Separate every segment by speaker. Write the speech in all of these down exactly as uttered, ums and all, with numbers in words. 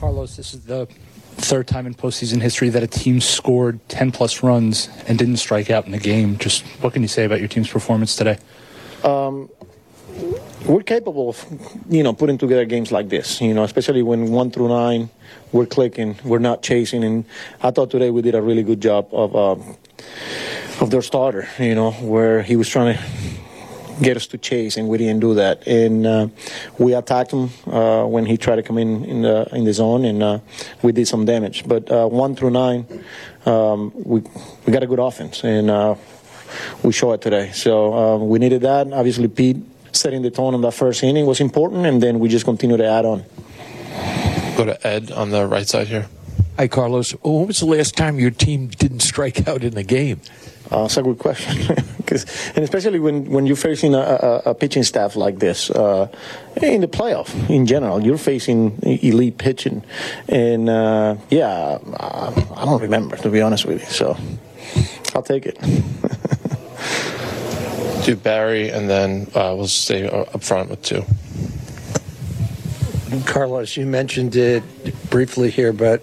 Speaker 1: Carlos, this is the third time in postseason history that a team scored ten plus runs and didn't strike out in the game. Just what can you say about your team's performance today?
Speaker 2: Um, we're capable of, you know, putting together games like this, you know, especially when one through nine, we're clicking, we're not chasing. And I thought today we did a really good job of, uh, of their starter, you know, where he was trying to get us to chase, and we didn't do that. And uh, we attacked him uh, when he tried to come in in the in the zone, and uh, we did some damage. But uh, one through nine, um, we we got a good offense, and uh, we show it today. So uh, we needed that. Obviously, Pete setting the tone on that first inning was important, and then we just continue to add on.
Speaker 3: Go to Ed on the right side here.
Speaker 4: Hi, Carlos. When was the last time your team didn't strike out in a game?
Speaker 2: Uh, that's a good question. And especially when, when you're facing a, a, a pitching staff like this, uh, in the playoff in general, you're facing elite pitching. And, uh, yeah, I, I don't remember, to be honest with you. So I'll take it.
Speaker 3: Do Barry, and then uh, we'll stay up front with two.
Speaker 5: Carlos, you mentioned it briefly here, but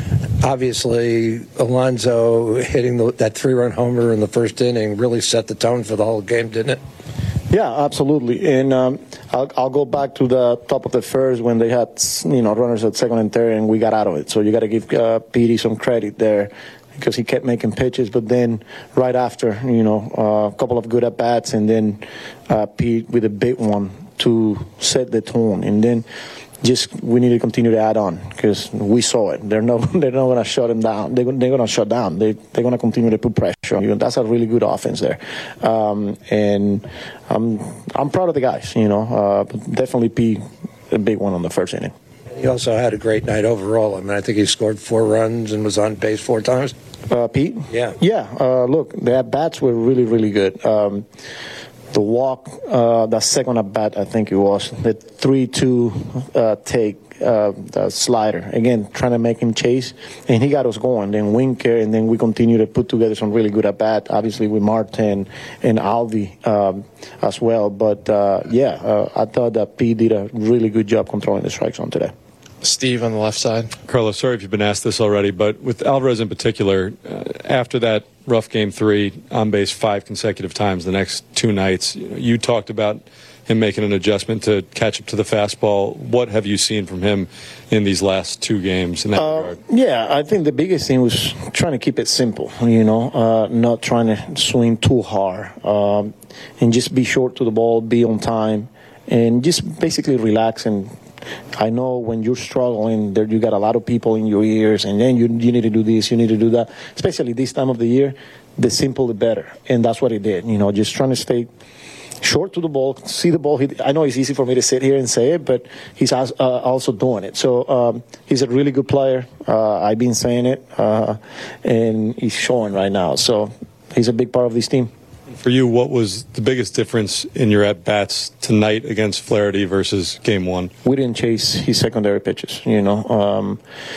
Speaker 5: obviously Alonso hitting the, that three-run homer in the first inning really set the tone for the whole game, didn't it?
Speaker 2: Yeah, absolutely. And um, I'll, I'll go back to the top of the first when they had, you know, runners at second and third, and we got out of it. So you got to give uh, Petey some credit there, because he kept making pitches. But then right after, you know, uh, a couple of good at-bats, and then uh, Pete with a big one to set the tone. And then just we need to continue to add on, because we saw it. They're not they're not going to shut them down. They're, they're going to shut down. They they're going to continue to put pressure on you. That's a really good offense there, um, and I'm I'm proud of the guys. You know, uh, definitely P a big one on the first inning.
Speaker 5: He also had a great night overall. I mean, I think he scored four runs and was on base four times.
Speaker 2: Uh, Pete?
Speaker 5: Yeah.
Speaker 2: Yeah. Uh, look, the at bats were really really good. Um, The walk, uh, the second at bat, I think it was, the three two uh, take, uh, the slider. Again, trying to make him chase, and he got us going. Then Winker, and then we continue to put together some really good at bat, obviously with Martin and Alvi um, as well. But uh, yeah, uh, I thought that Pete did a really good job controlling the strike zone today.
Speaker 3: Steve on the left side.
Speaker 6: Carlos, sorry if you've been asked this already, but with Alvarez in particular, uh, after that rough game three, on base five consecutive times the next two nights, you know, you talked about him making an adjustment to catch up to the fastball. What have you seen from him in these last two games in that
Speaker 2: uh,
Speaker 6: regard?
Speaker 2: Yeah, I think the biggest thing was trying to keep it simple, you know, uh, not trying to swing too hard, um, and just be short to the ball, be on time, and just basically relax. And I know when you're struggling, there you got a lot of people in your ears, and then you you need to do this, you need to do that. Especially this time of the year, the simple the better, and that's what he did. You know, just trying to stay short to the ball, see the ball hit. I know it's easy for me to sit here and say it, but he's uh, also doing it. So um, he's a really good player. Uh, I've been saying it, uh, and he's showing right now. So he's a big part of this team.
Speaker 6: For you, what was the biggest difference in your at-bats tonight against Flaherty versus game one?
Speaker 2: We didn't chase his secondary pitches, you know. Um,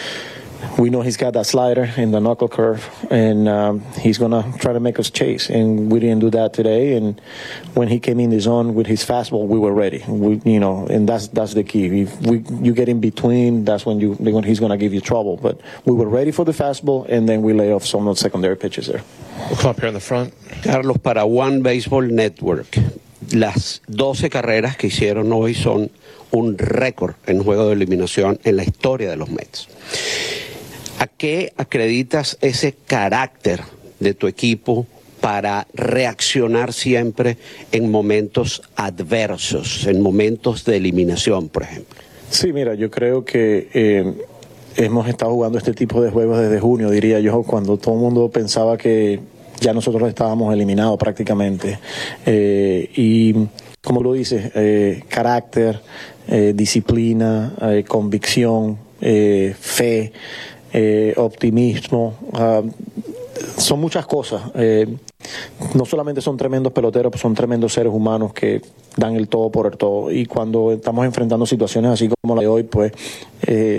Speaker 2: we know he's got that slider and the knuckle curve, and um, he's going to try to make us chase, and we didn't do that today. And when he came in the zone with his fastball, we were ready. We, you know, and that's that's the key. If we, you get in between, that's when you he's going to give you trouble. But we were ready for the fastball, and then we lay off some of the secondary pitches there.
Speaker 3: We'll come up here in the front.
Speaker 7: Carlos, para One Baseball Network, las doce carreras que hicieron hoy son un récord en juego de eliminación en la historia de los Mets. ¿A qué acreditas ese carácter de tu equipo para reaccionar siempre en momentos adversos, en momentos de eliminación, por ejemplo?
Speaker 2: Sí, mira, yo creo que eh, hemos estado jugando este tipo de juegos desde junio, diría yo, cuando todo el mundo pensaba que ya nosotros estábamos eliminados prácticamente. Eh, y como lo dices, eh, carácter, eh, disciplina, eh, convicción, eh, fe, eh, optimismo, uh, son muchas cosas. Eh, no solamente son tremendos peloteros, pues son tremendos seres humanos que dan el todo por el todo. Y cuando estamos enfrentando situaciones así como la de hoy, pues eh,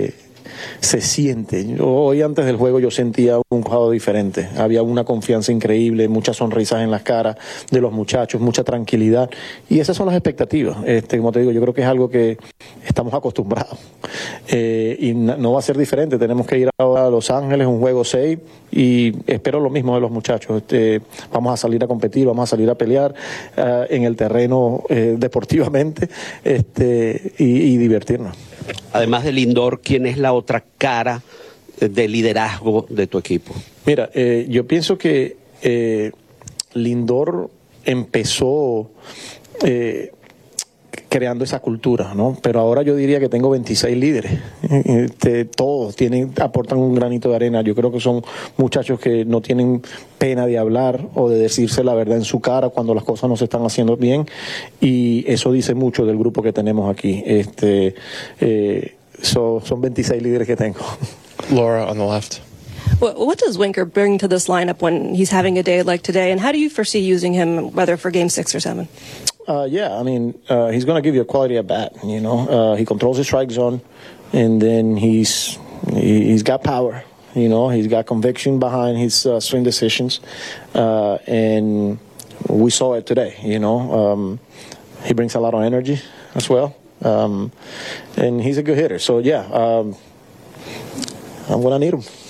Speaker 2: se siente. Yo, hoy antes del juego yo sentía un juego diferente. Había una confianza increíble, muchas sonrisas en las caras de los muchachos, mucha tranquilidad. Y esas son las expectativas. Este, como te digo, yo creo que es algo que estamos acostumbrados. Eh, y no va a ser diferente. Tenemos que ir ahora a Los Ángeles, un juego seis, y espero lo mismo de los muchachos. Este, vamos a salir a competir, vamos a salir a pelear uh, en el terreno eh, deportivamente este, y, y divertirnos.
Speaker 7: Además de Lindor, ¿quién es la otra cara de liderazgo de tu equipo?
Speaker 2: Mira, eh, yo pienso que eh, Lindor empezó eh, creando esa cultura, ¿no? Pero ahora yo diría que tengo veintiséis líderes. Este, todos tienen, aportan un granito de arena. Yo creo que son muchachos que no tienen pena de hablar o de decirse la verdad en su cara cuando las cosas no se están haciendo bien, y eso dice mucho del grupo que tenemos aquí. Este, eh, so, son veintiséis líderes que tengo.
Speaker 3: Laura on the left.
Speaker 8: What does Winker bring to this lineup when he's having a day like today, and how do you foresee using him, whether for game six or seven?
Speaker 2: Uh, yeah, I mean, uh, he's going to give you a quality at bat. You know, uh, he controls the strike zone, and then he's he, he's got power. You know, he's got conviction behind his uh, swing decisions, uh, and we saw it today. You know, um, he brings a lot of energy as well, um, and he's a good hitter. So yeah, um, I'm going to need him.